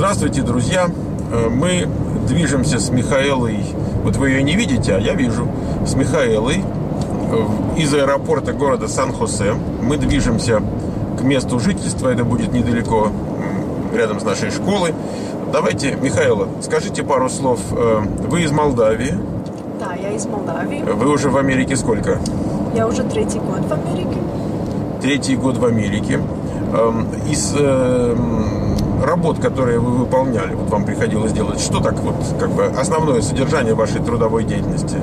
Здравствуйте, друзья! Мы движемся с Михаэлой, вот вы ее не видите, а я вижу, с Михаэлой из аэропорта города Сан-Хосе. Мы движемся к месту жительства, это будет недалеко, рядом с нашей школой. Давайте, Михаэла, скажите пару слов. Вы из Молдавии? Да, я из Молдавии. Вы уже в Америке сколько? Я уже третий год в Америке. Третий год в Америке. Из работ, которые вы выполняли, вот вам приходилось делать, что так вот, как бы, основное содержание вашей трудовой деятельности?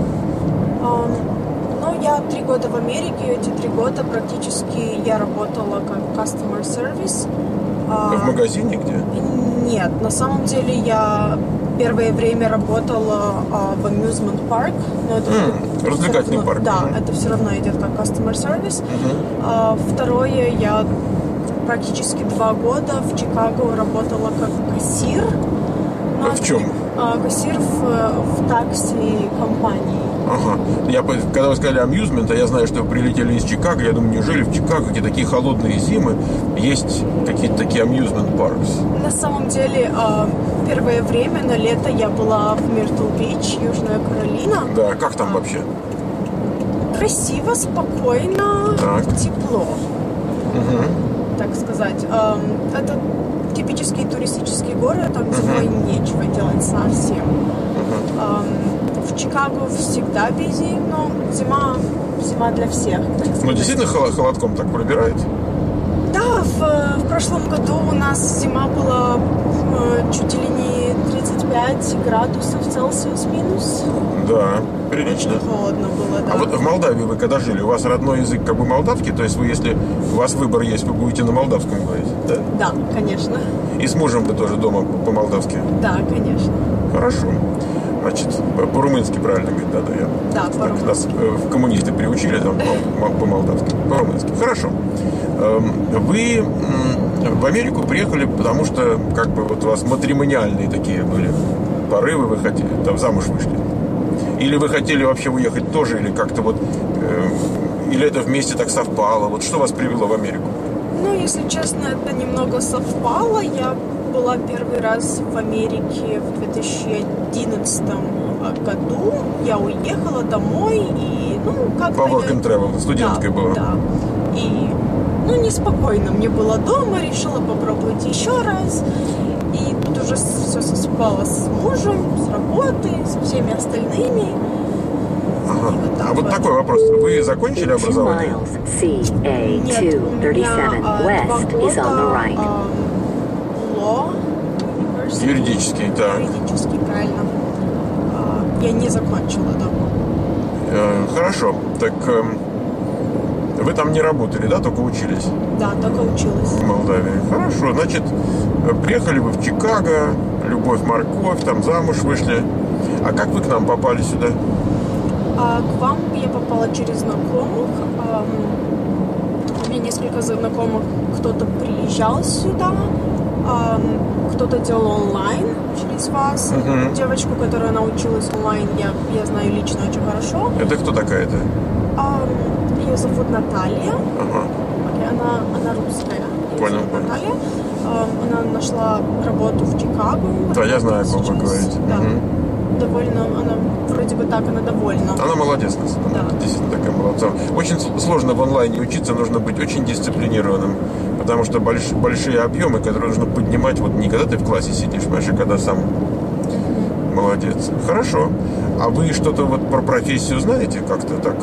Я 3 года в Америке, эти 3 года практически я работала как customer service. В магазине где? Нет, на самом деле я первое время работала в amusement park. Но это развлекательный равно, парк. Да, это все равно идет как customer service. Второе, я практически 2 года в Чикаго работала как кассир. В чем? Кассир в такси-компании. Ага. Когда вы сказали amusement, я знаю, что вы прилетели из Чикаго. Я думаю, неужели в Чикаго, где такие холодные зимы, есть какие-то такие amusement parks? На самом деле, первое время на лето я была в Миртл-Бич, Южная Каролина. Да, как там вообще? Красиво, спокойно, тепло. Так сказать. Это типический туристический город, там зимой нечего делать совсем. В Чикаго всегда бизи, но зима для всех. Ну, действительно холодком так пробирает? Да, в прошлом году у нас зима была чуть ли не 35 градусов Цельсиус минус. Да, прилично. Холодно было, да. А вот в Молдавии вы когда жили, у вас родной язык как бы молдавский, то есть вы, если у вас выбор есть, вы будете на молдавском говорить, да? Да, конечно. И с мужем вы тоже дома по-молдавски? Да, конечно. Хорошо. Значит, по-румынски правильно говорить, да, по-румынски. Нас в коммунисты приучили там по-молдавски, по-румынски. Хорошо. Вы в Америку приехали, потому что как бы вот у вас матримониальные такие были порывы, вы хотели, там замуж вышли. Или вы хотели вообще уехать тоже, или как-то вот, или это вместе так совпало? Вот что вас привело в Америку? Ну, если честно, это немного совпало. Я была первый раз в Америке в 2011 году. Я уехала домой и, как-то... По work and travel, студенткой была. Да, и, неспокойно мне было дома, решила попробовать еще раз. И тут уже все совпало с мужем, с работой, со всеми остальными. Ага. А вот такой вопрос. Вы закончили образование? Нет, у меня 2 года юридический, да. Юридический, правильно. Я не закончила, да. Хорошо. Так вы там не работали, да? Только учились? Да, только училась. В Молдавии. Хорошо. Значит, приехали вы в Чикаго, любовь, морковь, там замуж вышли. А как вы к нам попали сюда? К вам я попала через знакомых. У меня несколько знакомых, кто-то приезжал сюда, кто-то делал онлайн через вас. Девочку, которая научилась онлайн, я знаю лично очень хорошо. Это кто такая-то? Ее зовут Наталья. Она русская. Понял. Наталья. Она нашла работу в Чикаго. Да, я знаю, о ком вы говорите. Да. Довольно, она вроде бы так, она довольна. Она молодец, она действительно такая молодца. Очень сложно в онлайне учиться, нужно быть очень дисциплинированным, потому что большие объемы, которые нужно поднимать, вот не когда ты в классе сидишь, понимаешь, а когда сам. Молодец. Хорошо. А вы что-то вот про профессию знаете как-то так?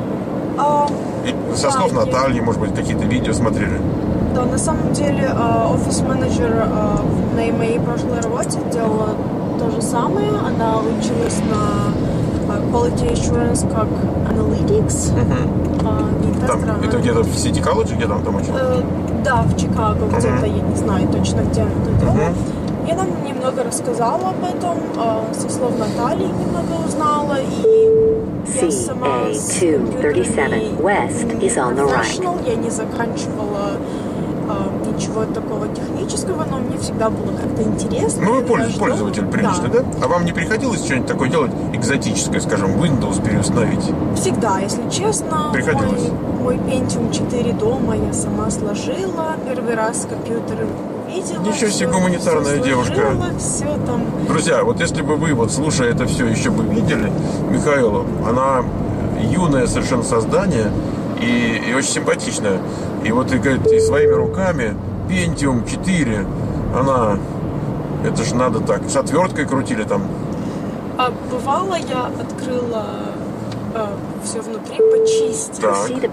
Со слов Натальи, может быть, какие-то видео смотрели? Да, на самом деле офис-менеджер на моей прошлой работе делала то же самое. Она училась на Quality Assurance как Analytics. Там, это где-то в City College, где там училась? Да, в Чикаго, где-то, я не знаю точно, где она это делала. Я нам немного рассказала об этом, со слов Натальи немного узнала, и я сама с компьютерами professional, я не заканчивала ничего такого технического, но мне всегда было как-то интересно. Ну, вы пользователь приличный, да? А вам не приходилось что-нибудь такое делать экзотическое, скажем, Windows переустановить? Всегда, если честно. Приходилось. Мой Pentium 4 дома я сама сложила. Первый раз компьютер увидела. Ничего себе, гуманитарная девушка. Все там. Друзья, вот если бы вы, вот слушая это все, еще бы видели Михаилу, она юное совершенно создание и очень симпатичная. И вот, и, говорит, и своими руками Pentium 4, она, это же надо так, с отверткой крутили там. А бывало, я открыла все внутри, почистила.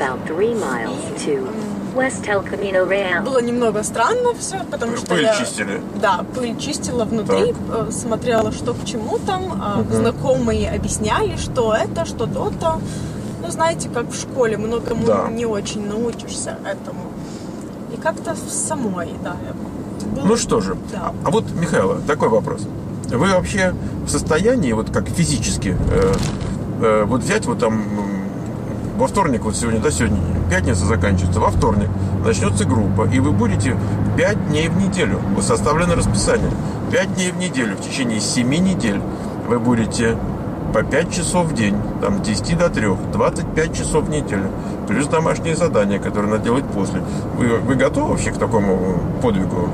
Было немного странно все, потому что пыль чистили. Да, пыль чистила внутри, смотрела, что к чему там. Знакомые объясняли, что это, что то-то. Ну, знаете, как в школе, многому не очень научишься этому. И как-то самой, да. Ну что же, а вот, Михаила, такой вопрос. Вы вообще в состоянии, вот как физически, вот взять вот там во вторник, вот сегодня, да, сегодня пятница заканчивается, во вторник начнется группа, и вы будете 5 дней в неделю, вот составлено расписание, 5 дней в неделю, в течение 7 недель вы будете по 5 часов в день, там, с 10 до 3, 25 часов в неделю, плюс домашние задания, которые надо делать после. Вы готовы вообще к такому подвигу?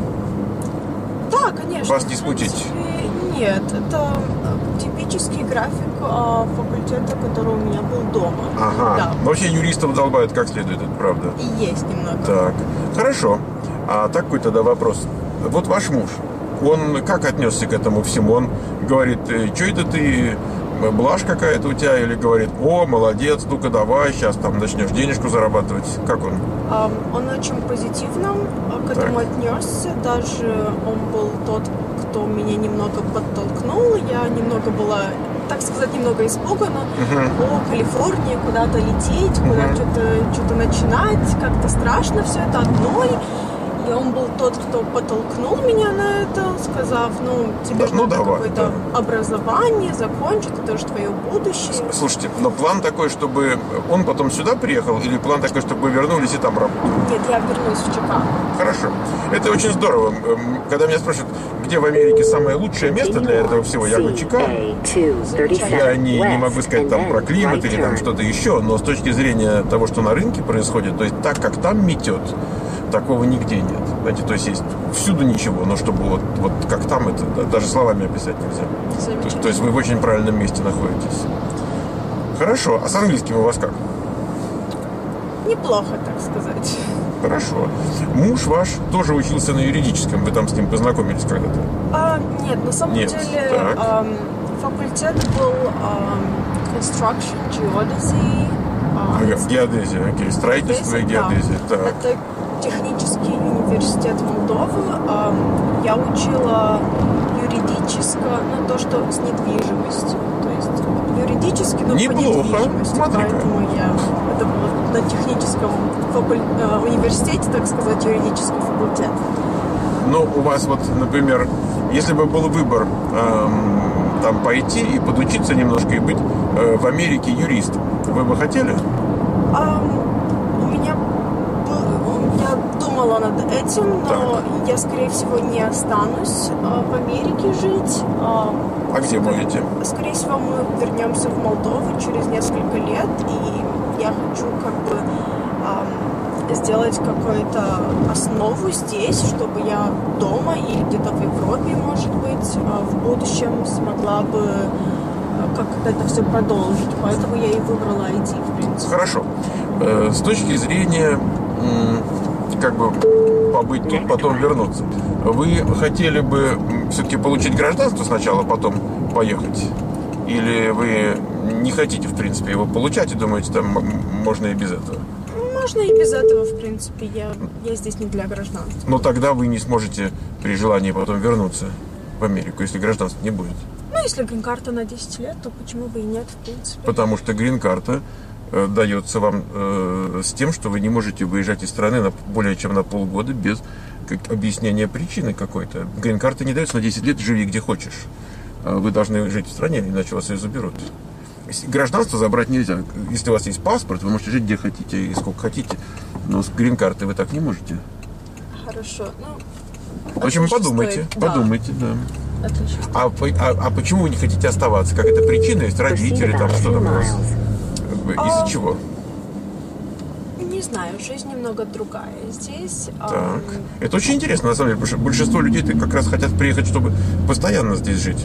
Да, конечно. Вас не смутить? Нет, это типический график факультета, который у меня был дома. Ага. Да. Вообще юристов долбают как следует, это правда. И есть немного. Так, хорошо. А такой тогда вопрос. Вот ваш муж, он как отнесся к этому всему? Он говорит, что это ты, блажь какая-то у тебя? Или говорит, о, молодец, ну-ка давай, сейчас там начнешь денежку зарабатывать. Как он? Он очень позитивно к этому отнесся. Даже он был тот, кто меня немного подтолкнул. Я немного была, так сказать, немного испугана. О, Калифорнии, куда-то лететь, куда что-то начинать. Как-то страшно все это одной. И он был тот, кто подтолкнул меня на это, сказав, тебе же надо какое-то образование закончить, это же твое будущее. Слушайте, но план такой, чтобы он потом сюда приехал, или план такой, чтобы вы вернулись и там работали? Нет, я вернусь в Чикаго. Хорошо. Это очень здорово. Когда меня спрашивают, где в Америке самое лучшее место для этого всего, я говорю, Чикаго. Я не могу сказать там про климат или там что-то еще, но с точки зрения того, что на рынке происходит, то есть так, как там метет, такого нигде нет. Знаете, то есть всюду ничего, но чтобы вот как там, это даже словами описать нельзя. То есть вы в очень правильном месте находитесь. Хорошо. А с английским у вас как? Неплохо, так сказать. Хорошо. Муж ваш тоже учился на юридическом. Вы там с ним познакомились когда-то? Нет, на самом деле факультет был construction, geodesy. Геодезия, окей. Строительство и геодезия. Да. Это технический университет Молдовы. Я учила юридическое, то, что с недвижимостью. То есть юридически, но неплохо. По недвижимости. Поэтому это было на техническом университете, так сказать, юридический факультет. Но у вас вот, например, если бы был выбор там пойти и подучиться немножко и быть в Америке юристом, вы бы хотели? Я думала над этим, но я, скорее всего, не останусь в Америке жить. А где будете? Скорее всего, мы вернемся в Молдову через несколько лет, и я хочу сделать какую-то основу здесь, чтобы я дома или где-то в Европе, может быть, в будущем смогла бы как-то это все продолжить. Поэтому я и выбрала IT, в принципе. Хорошо. С точки зрения побыть тут, потом вернуться. Вы хотели бы все-таки получить гражданство сначала, потом поехать? Или вы не хотите, в принципе, его получать и думаете, там можно и без этого? Можно и без этого, в принципе. Я здесь не для гражданства. Но тогда вы не сможете при желании потом вернуться в Америку, если гражданства не будет. Если грин-карта на 10 лет, то почему бы и нет, в принципе. Потому что грин-карта дается вам с тем, что вы не можете выезжать из страны более чем на полгода без объяснения причины какой-то. Грин-карта не дается на 10 лет, живи где хочешь. Вы должны жить в стране, иначе вас ее заберут. Гражданство забрать нельзя. Если у вас есть паспорт, вы можете жить где хотите и сколько хотите. Но с грин-картой вы так не можете. Хорошо. Ну, В общем, отлично подумайте, стоит. Да, подумайте, да. отлично. А почему вы не хотите оставаться? Какая-то причина есть? Родители, там, что там у вас? Из-за чего? Не знаю, жизнь немного другая здесь. Так. Это очень интересно, на самом деле, потому что большинство людей как раз хотят приехать, чтобы постоянно здесь жить.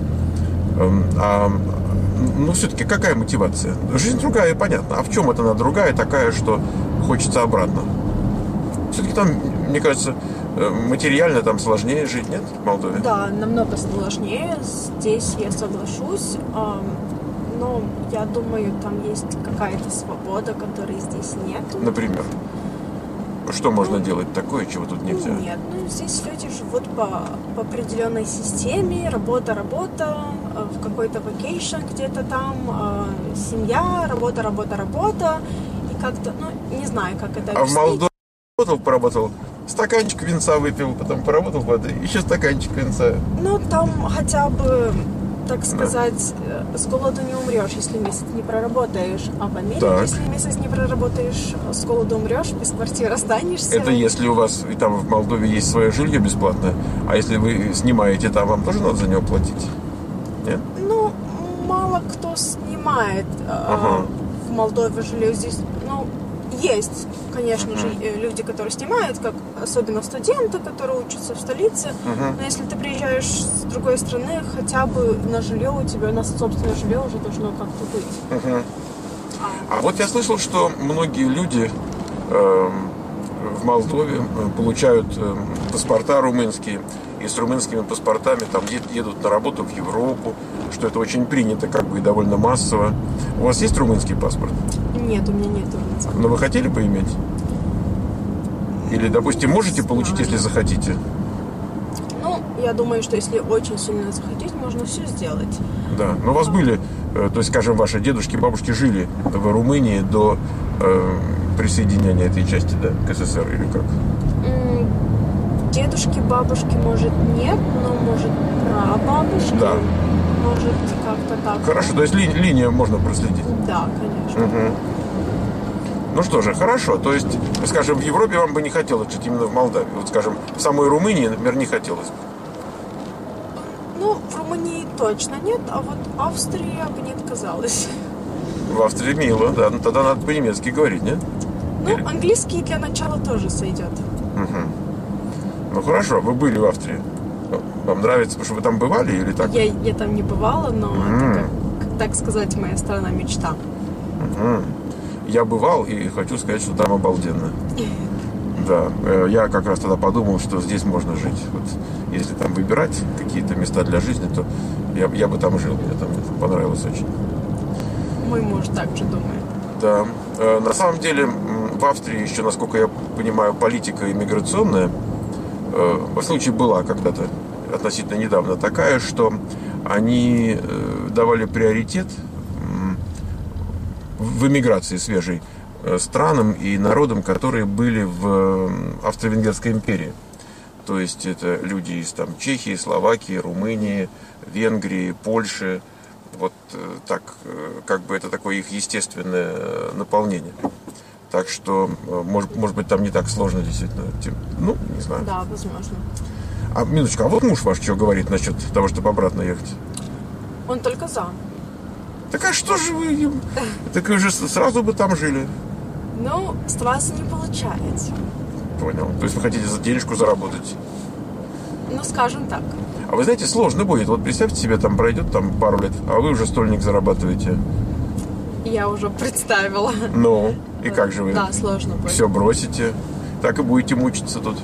Ну, все-таки какая мотивация? Жизнь другая, понятно. А в чем это она другая, такая, что хочется обратно? Все-таки там, мне кажется, материально там сложнее жить, нет, в Молдове? Да, намного сложнее. Здесь я соглашусь. Но я думаю, там есть какая-то свобода, которой здесь нет. Например? Что можно делать такое, чего тут нельзя? Нет, здесь люди живут по определенной системе. Работа, в какой-то vacation где-то там, семья, работа. И как-то, не знаю, как это объяснить. А в Молдове поработал, стаканчик винца выпил, потом поработал воды, еще стаканчик винца. Там хотя бы, так сказать, с голоду не умрешь, если месяц не проработаешь. А в Америке, если месяц не проработаешь, с голоду умрешь, без квартиры останешься. Это если у вас и там в Молдове есть свое жилье бесплатное, а если вы снимаете там, вам тоже надо за него платить? Нет? Мало кто снимает в Молдове жилье. Здесь, есть, конечно же, люди, которые снимают, как особенно студенты, которые учатся в столице. Но если ты приезжаешь с другой страны, хотя бы на жилье у тебя, на собственное жилье уже должно как-то быть. А вот я слышал, что многие люди в Молдове получают паспорта румынские, и с румынскими паспортами там едут на работу в Европу, что это очень принято, как бы, и довольно массово. У вас есть румынский паспорт? Нет, у меня нет румынского. Но вы хотели бы иметь? Или, допустим, можете получить, если захотите? Я думаю, что если очень сильно захотеть, можно все сделать. Да, но у вас были, то есть, скажем, ваши дедушки, бабушки жили в Румынии до присоединения этой части, да, к СССР, или как? Дедушки, бабушки, может, нет, но, может, прабабушки. Да. Может, как-то так. Хорошо, то есть линия можно проследить? Да, конечно. Ну что же, хорошо. То есть, скажем, в Европе вам бы не хотелось жить именно в Молдавии. Вот, скажем, в самой Румынии, например, не хотелось бы. В Румынии точно нет, а вот Австрии я бы не отказалась. В Австрии мило, да. Ну, тогда надо по-немецки говорить, нет? Английский для начала тоже сойдет. Ну, хорошо, вы были в Австрии. Вам нравится, потому что вы там бывали или так? Я там не бывала, но это, так сказать, моя страна мечта. Я бывал и хочу сказать, что там обалденно. Да, я как раз тогда подумал, что здесь можно жить. Вот если там выбирать какие-то места для жизни, то я бы там жил. Мне там понравилось очень. Мой муж также думает. Да. На самом деле в Австрии еще, насколько я понимаю, политика иммиграционная, во случае была когда-то относительно недавно такая, что они давали приоритет в эмиграции свежей странам и народам, которые были в Австро-Венгерской империи. То есть это люди из там Чехии, Словакии, Румынии, Венгрии, Польши. Вот так, как бы это такое их естественное наполнение. Так что, может быть, там не так сложно действительно. Не знаю. Да, возможно. Минуточку, а вот муж ваш что говорит насчет того, чтобы обратно ехать? Он только за. Так а что же вы... Так вы же сразу бы там жили. Сразу не получается. Понял. То есть вы хотите за денежку заработать? Скажем так. А вы знаете, сложно будет. Вот представьте себе, там пройдет пару лет, а вы уже стольник зарабатываете. Я уже представила. И как же вы? Да, сложно будет. Все бросите. Так и будете мучиться тут.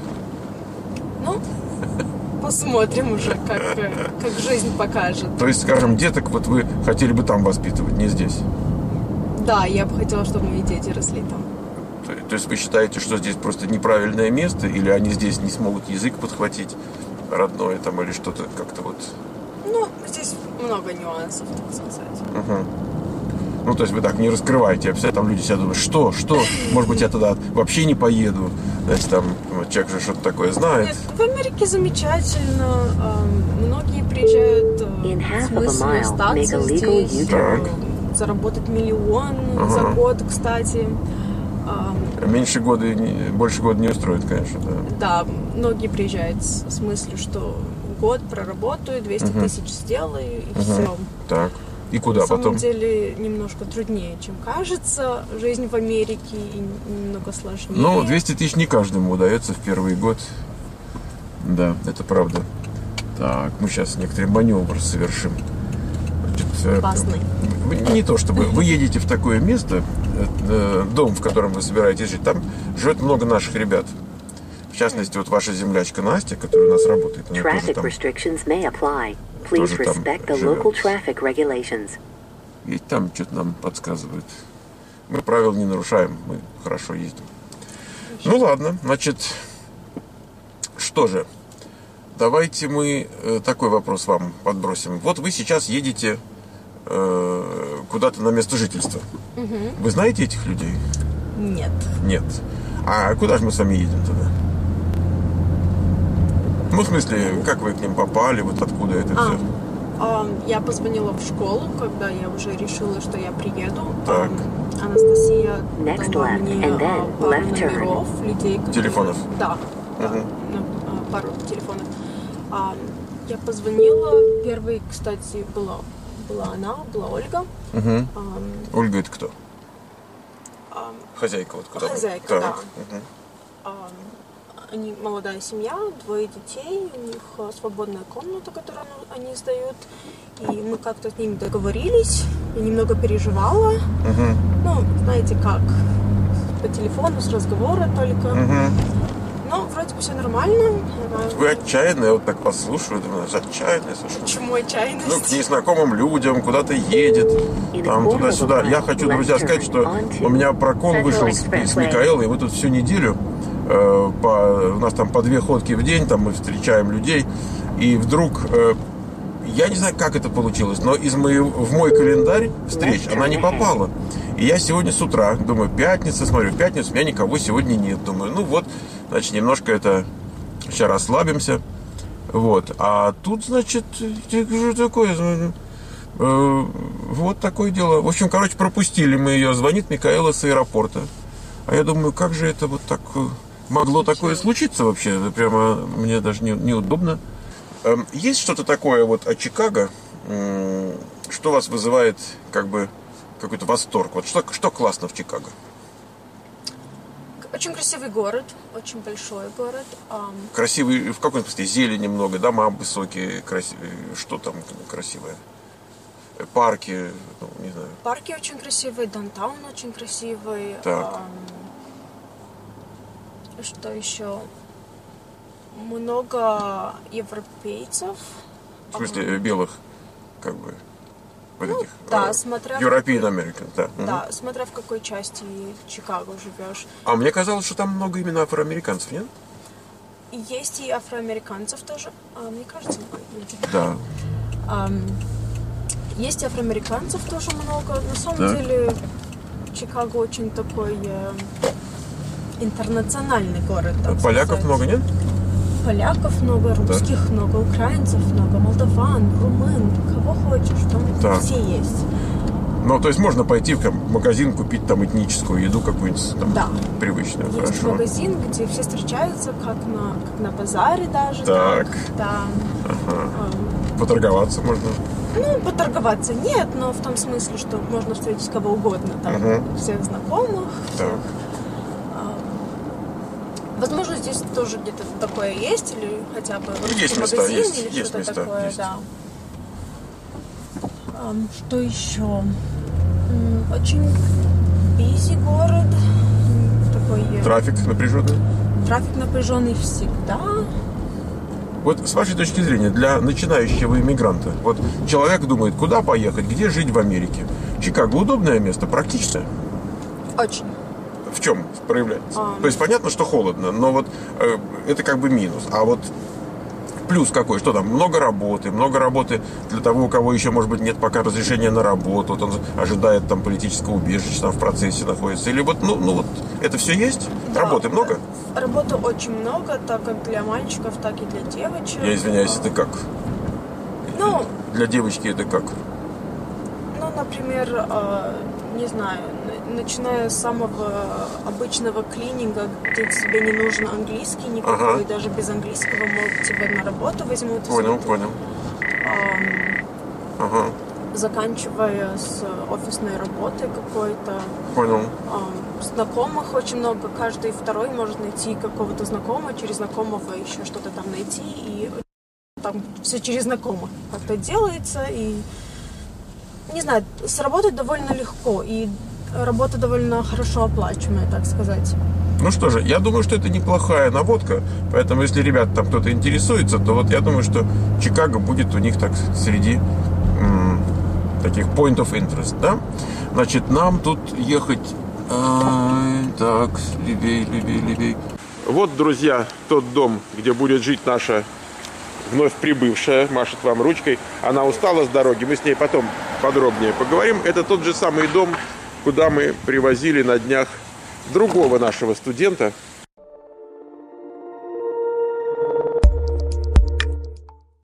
Посмотрим уже, как жизнь покажет. То есть, скажем, деток вот вы хотели бы там воспитывать, не здесь? Да, я бы хотела, чтобы мои дети росли там. То есть вы считаете, что здесь просто неправильное место, или они здесь не смогут язык подхватить родной там, или что-то как-то вот? Здесь много нюансов, так сказать. То есть вы так не раскрываете, а все там люди сидят думают, что? Может быть, я тогда вообще не поеду. Значит, там человек же что-то такое знает. Нет, в Америке замечательно. Многие приезжают с мыслью остаться здесь, заработать 1 миллион за год, кстати. Меньше года, больше года не устроит, конечно, да. Да, многие приезжают с мыслью, что год проработаю, 200 тысяч сделаю, и все. Так, и куда На потом? самом деле немножко труднее, чем кажется. Жизнь в Америке и немного сложнее. Ну, 200 тысяч не каждому удается в первый год. Да, это правда. Так, мы сейчас некоторый маневр совершим. Значит, Опасный. Не то чтобы. Вы едете в такое место, дом, в котором вы собираетесь жить, там живет много наших ребят. В частности, вот ваша землячка Настя, которая у нас работает, она тоже там, тоже там живет. И там что-то нам подсказывают. Мы правил не нарушаем, мы хорошо ездим. Ну ладно, значит, что же, давайте мы такой вопрос вам подбросим. Вот вы сейчас едете куда-то на место жительства. Вы знаете этих людей? Нет. Нет. А куда же мы с вами едем тогда? Ну, в смысле, как вы к ним попали, вот откуда это все? Я позвонила в школу, когда я уже решила, что я приеду. Так. Анастасия дала мне пару номеров людей, которые... Телефонов? Да, пару телефонов. Я позвонила. Первой, кстати, была Ольга. Ольга это кто? Хозяйка вот куда? Хозяйка, да. Они молодая семья, 2 детей, у них свободная комната, которую они сдают. И мы как-то с ними договорились. Я немного переживала. Ну, знаете как, по телефону, с разговора только. Но вроде бы все нормально. Вы отчаянная, я вот так послушаю, думаю, отчаянная, слушай. Почему отчаянность? Ну, к незнакомым людям, куда-то едет, там, туда-сюда. Я хочу, друзья, сказать, что у меня прокол вышел с Микаэлой, и мы тут всю неделю, у нас там по 2 ходки в день, там мы встречаем людей, и вдруг, я не знаю, как это получилось, но в мой календарь встреч она не попала. И я сегодня с утра, думаю, пятница, смотрю, в пятницу у меня никого сегодня нет. Думаю, ну вот, значит, немножко это, сейчас расслабимся. Вот, а тут, значит, что такое? Вот такое дело. В общем, короче, пропустили мы ее. Звонит Микаэла с аэропорта. А я думаю, как же это вот так могло такое случиться вообще? Это прямо мне даже неудобно. Есть что-то такое вот о Чикаго, что вас вызывает как бы какой-то восторг? Вот что классно в Чикаго? Очень красивый город, очень большой город. Красивый в каком смысле? Зелени много, дома высокие, красивые. Что там красивое? Парки, ну, не знаю. Парки очень красивые, даунтаун очень красивый. Так. Что еще? Много европейцев. В смысле белых, как бы, вот этих. Да, смотря... European American, да. Да, смотря в какой части Чикаго живешь. А мне казалось, что там много именно афроамериканцев, нет? Есть и афроамериканцев тоже. Мне кажется, да. Есть и афроамериканцев тоже много. На самом деле Чикаго очень такой интернациональный город. Поляков сказать. много, нет? Поляков много, русских много, украинцев много, молдаван, румын, кого хочешь, там все есть. Ну, то есть можно пойти в магазин, купить там этническую еду какую-нибудь там привычную. Есть хорошо. магазин, где все встречаются, как на базаре даже. Так. Да. Поторговаться можно? Ну, поторговаться нет, но в том смысле, что можно встретить кого угодно. Там всех знакомых. Так. Возможно, здесь тоже где-то такое есть, или хотя бы есть места, магазин, есть, или есть что-то места, такое, есть. да. Что еще? Очень busy город. Такой... Трафик напряженный? Трафик напряженный всегда. Вот с вашей точки зрения, для начинающего иммигранта, вот человек думает, куда поехать, где жить в Америке. Чикаго удобное место, практичное? Очень. В чем проявляется? То есть понятно, что холодно, но вот это как бы минус. А вот плюс какой? Что там? Много работы для того, у кого еще, может быть, нет пока разрешения на работу, вот он ожидает там политического убежища, там в процессе находится. Или вот, ну вот это все есть? Да, Работы много? Работы очень много, так как для мальчиков, так и для девочек. Я извиняюсь, это как? Ну, для девочки это как? Ну, например, не знаю, начиная с самого обычного клининга, где тебе не нужен английский никакой, даже без английского могут тебя на работу возьмут. Понял. Заканчивая с офисной работой какой-то. Понял. Знакомых очень много. Каждый второй может найти какого-то знакомого, через знакомого еще что-то там найти. И там все через знакомых как-то делается. И, не знаю, сработать довольно легко. И работа довольно хорошо оплачиваемая, так сказать. Ну что же, я думаю, что это неплохая наводка. Поэтому, если ребят там кто-то интересуется, то вот я думаю, что Чикаго будет у них так среди таких point of interest, да? Значит, нам тут ехать... так, левей. Вот, друзья, тот дом, где будет жить наша вновь прибывшая, машет вам ручкой. Она устала с дороги, мы с ней потом подробнее поговорим. Это тот же самый дом, куда мы привозили на днях другого нашего студента,